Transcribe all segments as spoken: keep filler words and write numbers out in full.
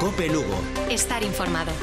Cope Lugo. Estar informado.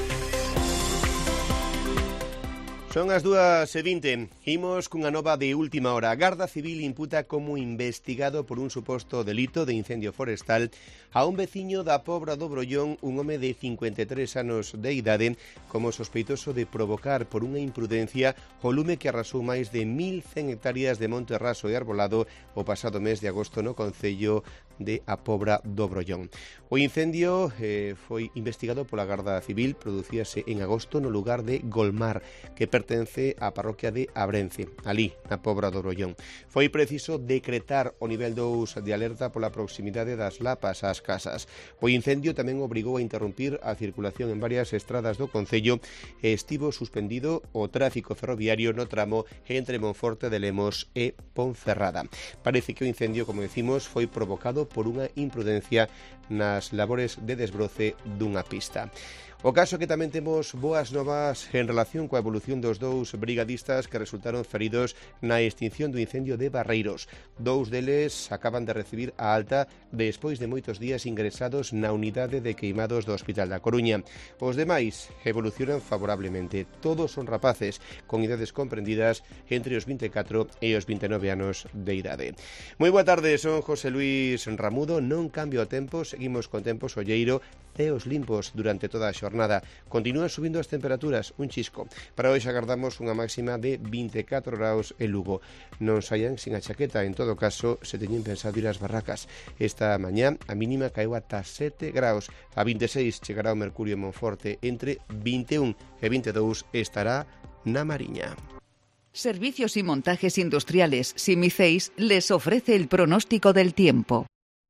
Son as dúas e vinte. Imos cunha nova de última hora. A Garda Civil imputa como investigado por un suposto delito de incendio forestal a un veciño da Pobra do Brollón, un home de cincuenta e tres anos de idade, como sospeitoso de provocar por unha imprudencia o lume que arrasou máis de mil cen hectáreas de monte raso e arbolado o pasado mes de agosto no concello de A Pobra do Brollón. O incendio eh, foi investigado pola Garda Civil, producíase en agosto no lugar de Golmar, que pertence á parroquia de Abrence, ali, na Pobra do Brollón. Foi preciso decretar o nivel dous de alerta pola proximidade das lapas ás casas. O incendio tamén obrigou a interrumpir a circulación en varias estradas do concello e estivo suspendido o tráfico ferroviario no tramo entre Monforte de Lemos e Ponferrada. Parece que o incendio, como decimos, foi provocado por unha imprudencia nas labores de desbroce dunha pista. O caso que tamén temos boas novas en relación coa evolución dos dous brigadistas que resultaron feridos na extinción do incendio de Barreiros. Dous deles acaban de recibir a alta despois de moitos días ingresados na unidade de queimados do Hospital da Coruña. Os demais evolucionan favorablemente. Todos son rapaces con idades comprendidas entre os vinte e catro e os vinte e nove anos de idade. Moi boa tarde, son José Luis Ramudo. Non cambio o tempo, seguimos con tempo solleiro, ceos limpos durante toda a xornada. Continúan subindo as temperaturas, un chisco. Para hoxe agardamos unha máxima de vinte e catro graus en Lugo. Non saian sin a chaqueta, en todo caso, se teñen pensado ir ás barracas. Esta mañá a mínima caeu ata sete graus. A vinte e seis chegará o mercurio en Monforte. Entre vinte e un e vinte e dous estará na Mariña. Servicios y montajes industriales Simiceis les ofrece el pronóstico del tiempo.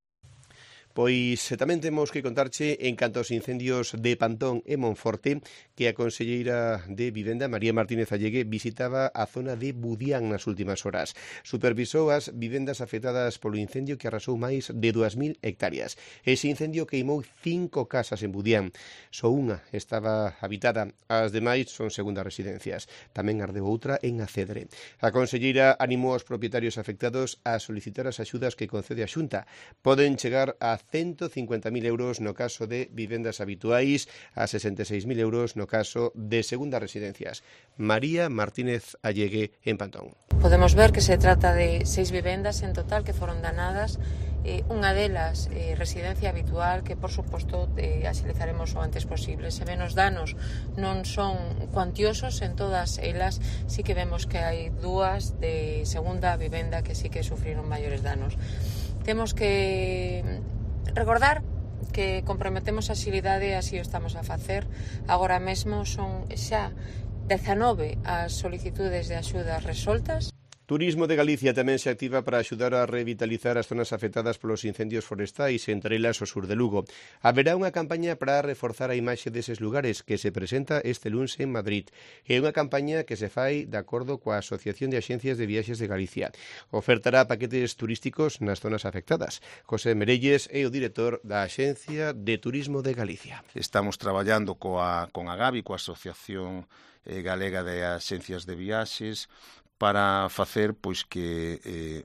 Pois tamén temos que contarche en canto aos incendios de Pantón e Monforte que a conselleira de Vivenda, María Martínez Allegue, visitaba a zona de Budián nas últimas horas. Supervisou as vivendas afectadas polo incendio que arrasou máis de dúas mil hectáreas. Ese incendio queimou cinco casas en Budián. Só unha estaba habitada, as demais son segundas residencias. Tamén ardeu outra en Acedre. A conselleira animou aos propietarios afectados a solicitar as axudas que concede a Xunta. Poden chegar a ciento cincuenta mil euros no caso de vivendas habituais, a sesenta e seis mil euros no caso de segundas residencias. María Martínez Allegue, en Pantón. Podemos ver que se trata de seis vivendas en total que foron danadas. Eh, unha delas, eh, residencia habitual, que por suposto eh, axilizaremos o antes posible. Se ven os danos non son cuantiosos en todas elas, sí que vemos que hai dúas de segunda vivenda que sí que sufriron maiores danos. Temos que recordar que comprometemos a axilidade e así o estamos a facer. Agora mesmo son xa dezanove as solicitudes de axudas resoltas. Turismo de Galicia tamén se activa para axudar a revitalizar as zonas afectadas polos incendios forestais, entre elas o sur de Lugo. Haberá unha campaña para reforzar a imaxe deses lugares que se presenta este luns en Madrid. É unha campaña que se fai de acordo coa Asociación de Axencias de Viaxes de Galicia. Ofertará paquetes turísticos nas zonas afectadas. José Merelles é o director da Axencia de Turismo de Galicia. Estamos traballando coa, con a Gavi, coa Asociación eh, Galega de Axencias de Viaxes, para facer pois que eh,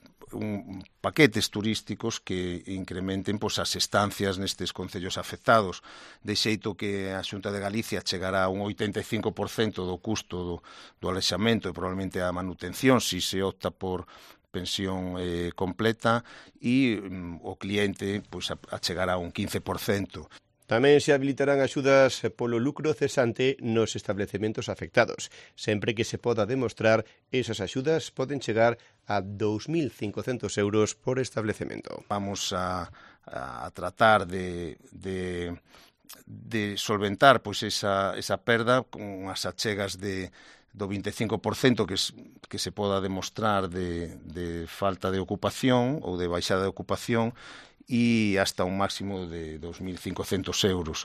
un, paquetes turísticos que incrementen pois, as estancias nestes concellos afectados, de xeito que a Xunta de Galicia chegará a un oitenta e cinco por cento do custo do, do alexamento e probablemente a manutención, se se opta por pensión eh, completa, e um, o cliente pois, a, a chegar a un quince por cento. Tamén se habilitarán axudas polo lucro cesante nos establecementos afectados. Sempre que se poda demostrar, esas axudas poden chegar a dous mil cincocentos euros por establecemento. Vamos a, a tratar de, de, de solventar pois, esa, esa perda con as achegas de do vinte e cinco por cento que, que se poda demostrar de, de falta de ocupación ou de baixada de ocupación, e hasta un máximo de dous mil cincocentos euros.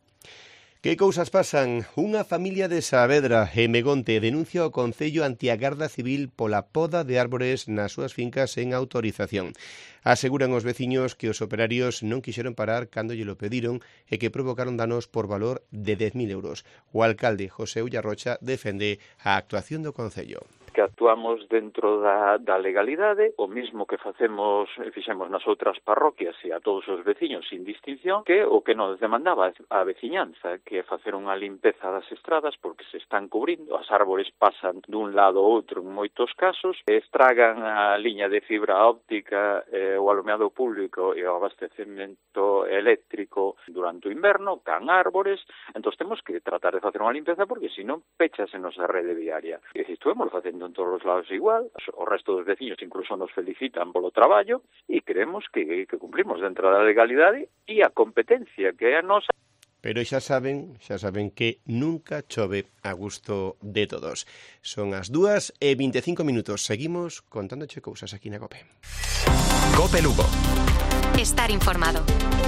Que cousas pasan? Unha familia de Saavedra e Megonte denuncia o Concello ante a Garda Civil pola poda de árbores nas súas fincas en autorización. Aseguran os veciños que os operarios non quixeron parar cando lle lo pediron e que provocaron danos por valor de dez mil euros. O alcalde José Ullarrocha defende a actuación do Concello. que actuamos dentro da, da legalidade, o mismo que facemos e fixemos nas outras parroquias e a todos os veciños sin distinción, que o que nos demandaba a veciñanza, que é facer unha limpeza das estradas porque se están cubrindo, as árbores pasan dun lado ao outro en moitos casos, estragan a liña de fibra óptica, eh, o alumeado público e o abastecemento eléctrico durante o inverno, can árbores, entón temos que tratar de facer unha limpeza porque senón pechase nosa rede viaria. E se estuvemos facendo en todos os lados igual, o resto dos veciños incluso nos felicitan polo traballo e creemos que, que cumplimos dentro da legalidade e a competencia que é a nosa. Pero xa saben, xa saben que nunca chove a gusto de todos. Son as dúas e vinte e cinco minutos. Seguimos contándoche cousas aquí na COPE. COPE Lugo. Estar informado.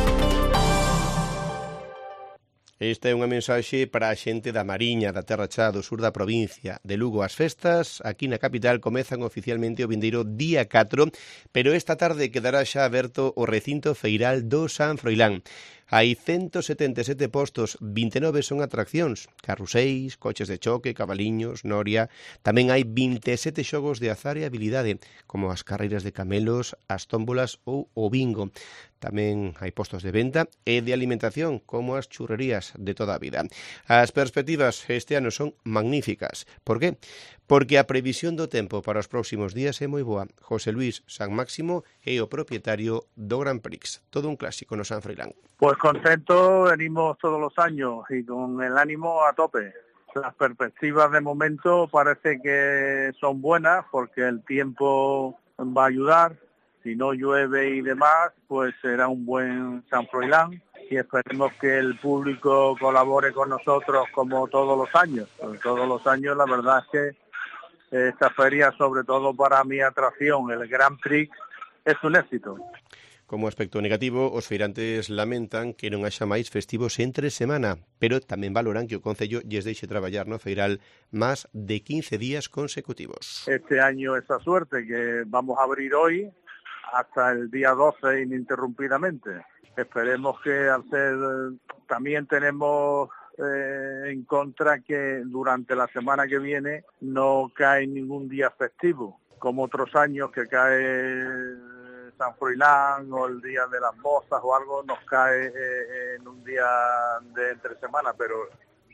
Esta é unha mensaxe para a xente da Mariña, da Terra Chá, do sur da provincia de Lugo. As festas aquí na capital comezan oficialmente o vindeiro día catro, pero esta tarde quedará xa aberto o recinto feiral do San Froilán. Hai ciento setenta e sete postos, vinte e nove son atraccións, carruseis, coches de choque, cabaliños, noria. Tamén hai vinte e sete xogos de azar e habilidade, como as carreiras de camelos, as tómbolas ou o bingo. Tamén hai postos de venta e de alimentación, como as churrerías de toda a vida. As perspectivas este ano son magníficas. Por qué? Porque a previsión do tempo para os próximos días é moi boa. José Luis San Máximo é o propietario do Grand Prix. Todo un clásico no San Froilán. Pues contento, venimos todos los años y con el ánimo a tope. Las perspectivas de momento parece que son buenas porque el tiempo va a ayudar. Si no llueve y demás, pues será un buen San Froilán y esperemos que el público colabore con nosotros como todos los años. Pues todos los años la verdad es que esta feria, sobre todo para mi atracción, el Grand Prix, es un éxito. Como aspecto negativo, os feirantes lamentan que non haxa máis festivos entre semana, pero tamén valoran que o Concello lles deixe traballar no feiral máis de quince días consecutivos. Este año esa suerte que vamos a abrir hoy hasta el día doce ininterrumpidamente. Esperemos que al ser, también tenemos eh, en contra que durante la semana que viene no cae ningún día festivo, como otros años que cae San Froilán o el Día de las Mozas o algo, nos cae eh, en un día de entre semana, pero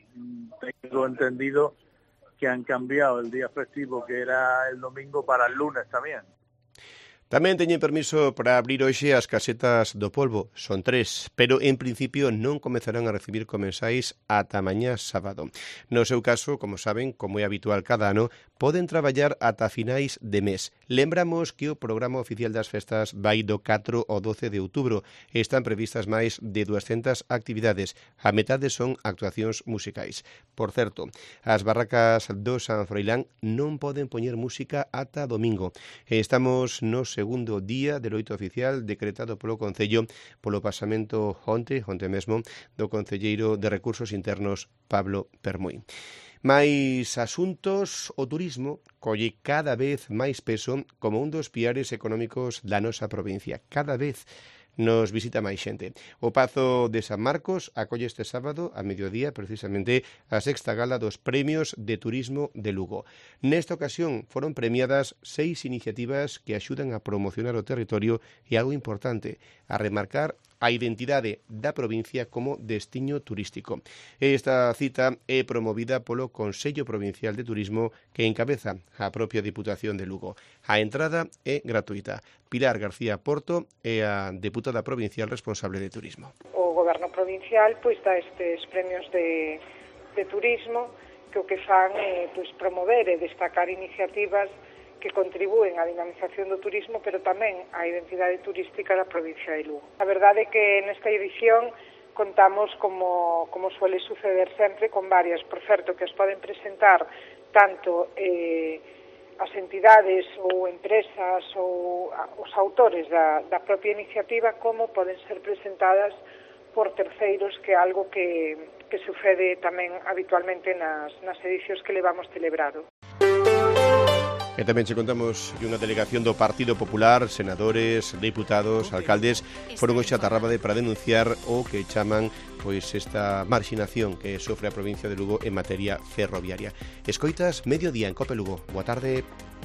tengo entendido que han cambiado el día festivo, que era el domingo, para el lunes también. Tamén teñen permiso para abrir hoxe as casetas do polvo, son tres, pero en principio non comezarán a recibir comensais ata mañá sábado. No seu caso, como saben, como é habitual cada ano, poden traballar ata finais de mes. Lembramos que o programa oficial das festas vai do catro ao doce de outubro. Están previstas máis de duascentas actividades. A metade son actuacións musicais. Por certo, as barracas do San Froilán non poden poñer música ata domingo. Estamos nos segundo día de loito oficial decretado polo Concello polo pasamento onte, onte mesmo, do concelleiro de Recursos Internos Pablo Permuy. Mais asuntos, o turismo colle cada vez máis peso como un dos piares económicos da nosa provincia. Cada vez nos visita máis xente. O Pazo de San Marcos acolle este sábado a mediodía precisamente a sexta gala dos Premios de Turismo de Lugo. Nesta ocasión foron premiadas seis iniciativas que axudan a promocionar o territorio e algo importante, a remarcar a identidade da provincia como destiño turístico. Esta cita é promovida polo Consello Provincial de Turismo que encabeza a propia Diputación de Lugo. A entrada é gratuita. Pilar García Porto é a deputada provincial responsable de turismo. O Goberno provincial pois dá estes premios de, de turismo que o que fan é pois, promover e destacar iniciativas que contribúen á dinamización do turismo, pero tamén á identidade turística da provincia de Lugo. A verdade é que nesta edición contamos, como, como suele suceder sempre, con varias, por certo, que as poden presentar tanto eh, as entidades ou empresas ou os autores da, da propia iniciativa, como poden ser presentadas por terceiros, que é algo que, que sucede tamén habitualmente nas, nas edicións que levamos celebrado. E tamén che contamos que unha delegación do Partido Popular, senadores, deputados, alcaldes, foron hoxe a Tarrábade para denunciar o que chaman pois esta marxinación que sofre a provincia de Lugo en materia ferroviaria. Escoitas Mediodía en Cope Lugo. Boa tarde.